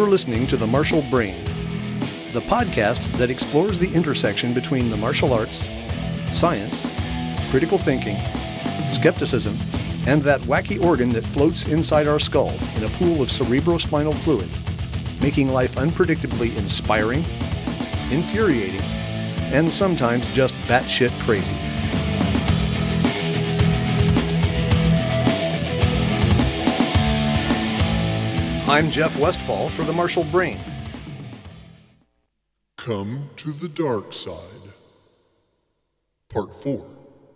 You're listening to The Martial Brain, the podcast that explores the intersection between the martial arts, science, critical thinking, skepticism, and that wacky organ that floats inside our skull in a pool of cerebrospinal fluid, making life unpredictably inspiring, infuriating, and sometimes just batshit crazy. I'm Jeff Westfall for The Martial Brain. Come to the Dark Side. Part 4.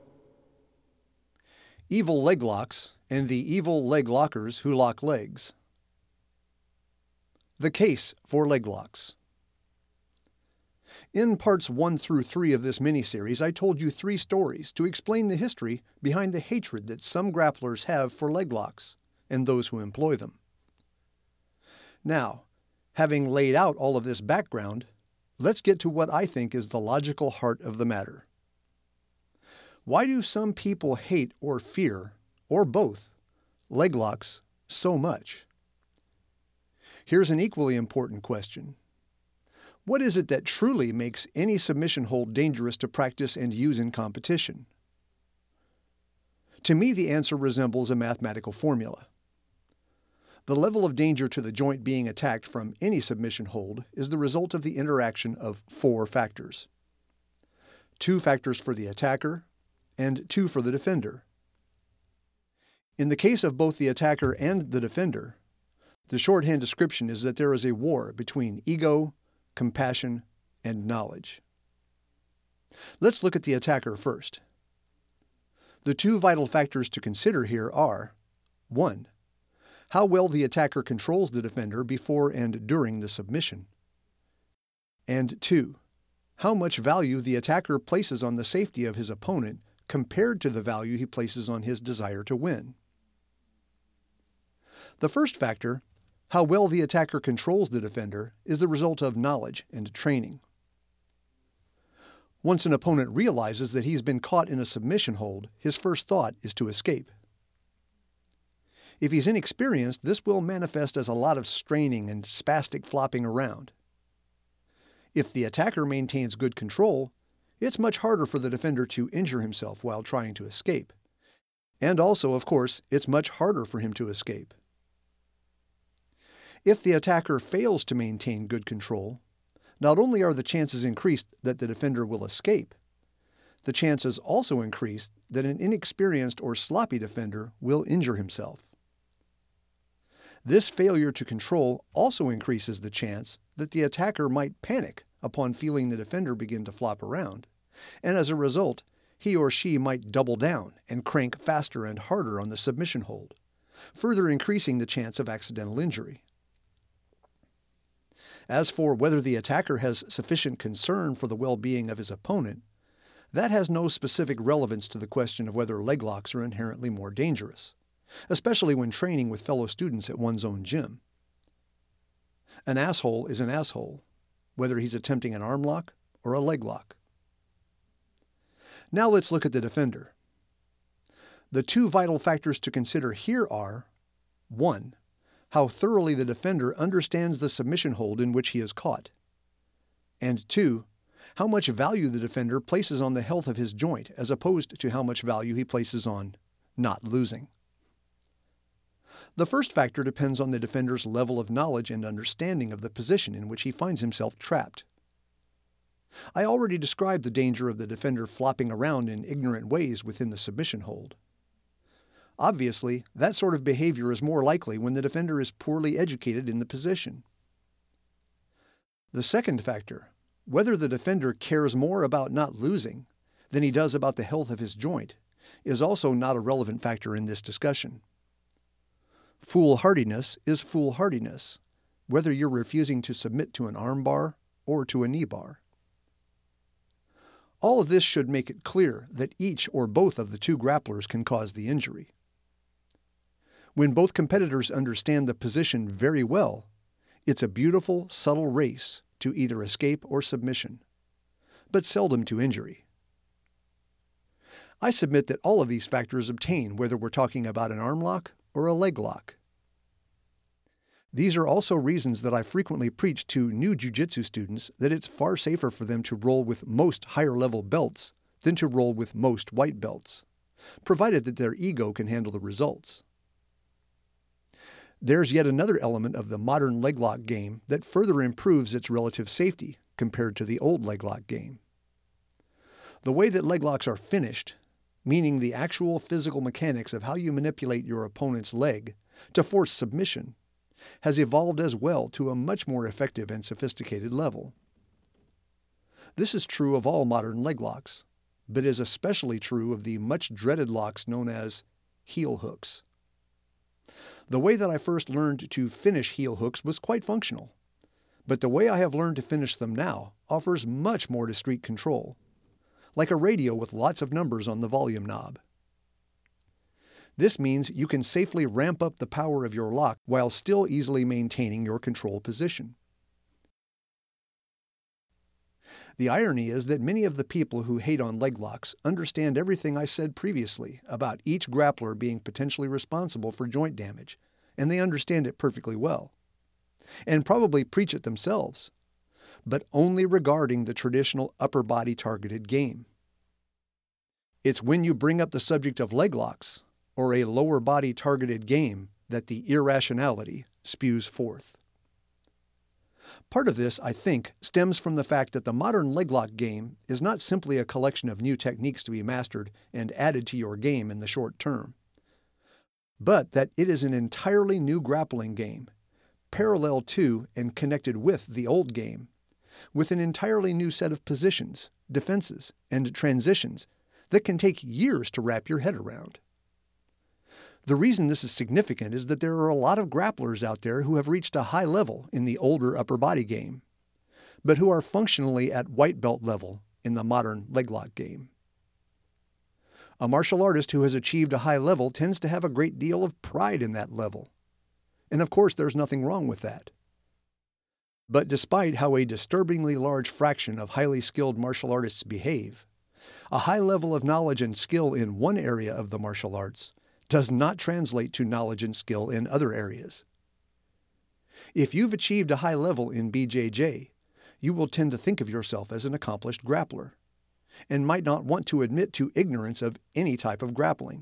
Evil leg locks and the evil leg lockers who lock legs. The case for leg locks. In parts 1 through 3 of this miniseries, I told you 3 stories to explain the history behind the hatred that some grapplers have for leg locks and those who employ them. Now, having laid out all of this background, let's get to what I think is the logical heart of the matter. Why do some people hate or fear, or both, leg locks so much? Here's an equally important question. What is it that truly makes any submission hold dangerous to practice and use in competition? To me, the answer resembles a mathematical formula. The level of danger to the joint being attacked from any submission hold is the result of the interaction of 4 factors. 2 factors for the attacker and 2 for the defender. In the case of both the attacker and the defender, the shorthand description is that there is a war between ego, compassion, and knowledge. Let's look at the attacker first. The 2 vital factors to consider here are 1. How well the attacker controls the defender before and during the submission. And 2. How much value the attacker places on the safety of his opponent compared to the value he places on his desire to win. The first factor, how well the attacker controls the defender, is the result of knowledge and training. Once an opponent realizes that he's been caught in a submission hold, his first thought is to escape. If he's inexperienced, this will manifest as a lot of straining and spastic flopping around. If the attacker maintains good control, it's much harder for the defender to injure himself while trying to escape. And also, of course, it's much harder for him to escape. If the attacker fails to maintain good control, not only are the chances increased that the defender will escape, the chances also increase that an inexperienced or sloppy defender will injure himself. This failure to control also increases the chance that the attacker might panic upon feeling the defender begin to flop around, and as a result, he or she might double down and crank faster and harder on the submission hold, further increasing the chance of accidental injury. As for whether the attacker has sufficient concern for the well-being of his opponent, that has no specific relevance to the question of whether leg locks are inherently more dangerous, especially when training with fellow students at one's own gym. An asshole is an asshole, whether he's attempting an arm lock or a leg lock. Now let's look at the defender. The 2 vital factors to consider here are 1. How thoroughly the defender understands the submission hold in which he is caught, and 2. How much value the defender places on the health of his joint as opposed to how much value he places on not losing. The first factor depends on the defender's level of knowledge and understanding of the position in which he finds himself trapped. I already described the danger of the defender flopping around in ignorant ways within the submission hold. Obviously, that sort of behavior is more likely when the defender is poorly educated in the position. The second factor, whether the defender cares more about not losing than he does about the health of his joint, is also not a relevant factor in this discussion. Foolhardiness is foolhardiness, whether you're refusing to submit to an arm bar or to a knee bar. All of this should make it clear that each or both of the 2 grapplers can cause the injury. When both competitors understand the position very well, it's a beautiful, subtle race to either escape or submission, but seldom to injury. I submit that all of these factors obtain whether we're talking about an arm lock or a leg lock. These are also reasons that I frequently preach to new jiu-jitsu students that it's far safer for them to roll with most higher-level belts than to roll with most white belts, provided that their ego can handle the results. There's yet another element of the modern leg lock game that further improves its relative safety compared to the old leg lock game. The way that leg locks are finished, meaning the actual physical mechanics of how you manipulate your opponent's leg to force submission, has evolved as well to a much more effective and sophisticated level. This is true of all modern leg locks, but is especially true of the much dreaded locks known as heel hooks. The way that I first learned to finish heel hooks was quite functional, but the way I have learned to finish them now offers much more discrete control, like a radio with lots of numbers on the volume knob. This means you can safely ramp up the power of your lock while still easily maintaining your control position. The irony is that many of the people who hate on leg locks understand everything I said previously about each grappler being potentially responsible for joint damage, and they understand it perfectly well, and probably preach it themselves, but only regarding the traditional upper body targeted game. It's when you bring up the subject of leg locks, or a lower body targeted game, that the irrationality spews forth. Part of this, I think, stems from the fact that the modern leg lock game is not simply a collection of new techniques to be mastered and added to your game in the short term, but that it is an entirely new grappling game, parallel to and connected with the old game, with an entirely new set of positions, defenses, and transitions that can take years to wrap your head around. The reason this is significant is that there are a lot of grapplers out there who have reached a high level in the older upper body game, but who are functionally at white belt level in the modern leg lock game. A martial artist who has achieved a high level tends to have a great deal of pride in that level. And of course, there's nothing wrong with that. But despite how a disturbingly large fraction of highly skilled martial artists behave, a high level of knowledge and skill in one area of the martial arts does not translate to knowledge and skill in other areas. If you've achieved a high level in BJJ, you will tend to think of yourself as an accomplished grappler, and might not want to admit to ignorance of any type of grappling.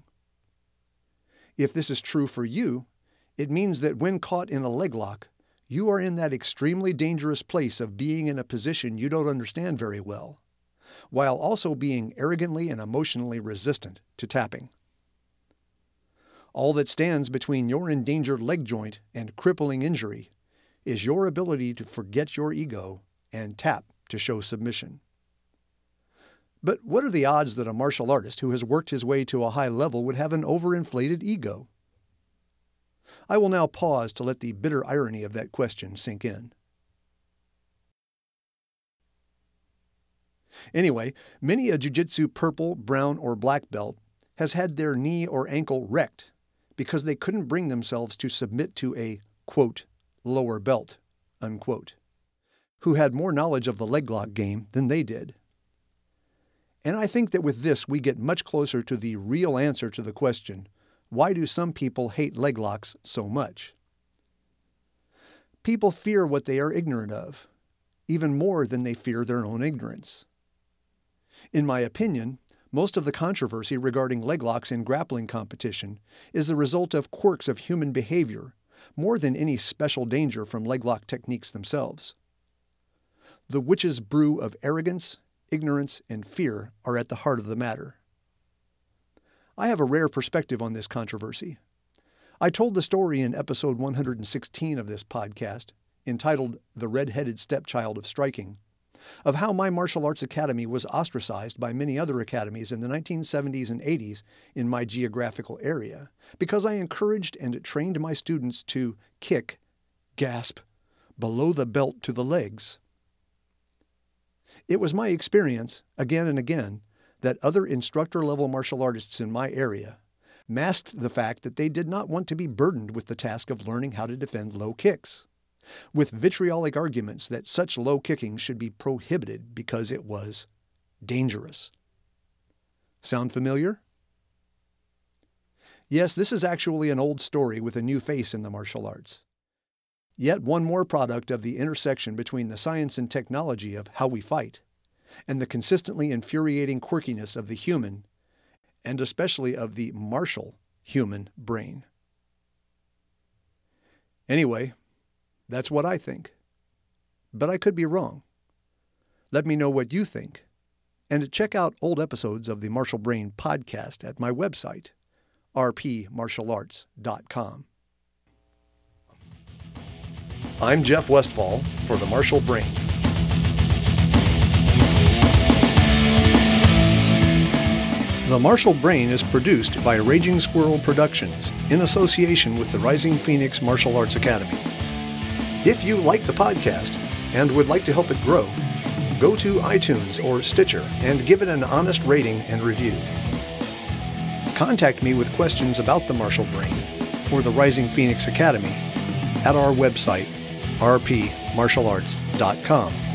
If this is true for you, it means that when caught in a leg lock, you are in that extremely dangerous place of being in a position you don't understand very well, while also being arrogantly and emotionally resistant to tapping. All that stands between your endangered leg joint and crippling injury is your ability to forget your ego and tap to show submission. But what are the odds that a martial artist who has worked his way to a high level would have an overinflated ego? I will now pause to let the bitter irony of that question sink in. Anyway, many a jiu-jitsu purple, brown, or black belt has had their knee or ankle wrecked because they couldn't bring themselves to submit to a, quote, lower belt, unquote, who had more knowledge of the leg lock game than they did. And I think that with this we get much closer to the real answer to the question, why do some people hate leg locks so much? People fear what they are ignorant of, even more than they fear their own ignorance. In my opinion, most of the controversy regarding leg locks in grappling competition is the result of quirks of human behavior more than any special danger from leg lock techniques themselves. The witch's brew of arrogance, ignorance, and fear are at the heart of the matter. I have a rare perspective on this controversy. I told the story in episode 116 of this podcast, entitled The Red-Headed Stepchild of Striking, of how my martial arts academy was ostracized by many other academies in the 1970s and 80s in my geographical area because I encouraged and trained my students to kick, gasp, below the belt to the legs. It was my experience, again and again, that other instructor-level martial artists in my area masked the fact that they did not want to be burdened with the task of learning how to defend low kicks, with vitriolic arguments that such low kicking should be prohibited because it was dangerous. Sound familiar? Yes, this is actually an old story with a new face in the martial arts. Yet one more product of the intersection between the science and technology of how we fight, and the consistently infuriating quirkiness of the human, and especially of the martial human brain. Anyway, that's what I think. But I could be wrong. Let me know what you think, and check out old episodes of the Martial Brain podcast at my website, rpmartialarts.com. I'm Jeff Westfall for the Martial Brain. The Martial Brain is produced by Raging Squirrel Productions in association with the Rising Phoenix Martial Arts Academy. If you like the podcast and would like to help it grow, go to iTunes or Stitcher and give it an honest rating and review. Contact me with questions about the Martial Brain or the Rising Phoenix Academy at our website, rpmartialarts.com.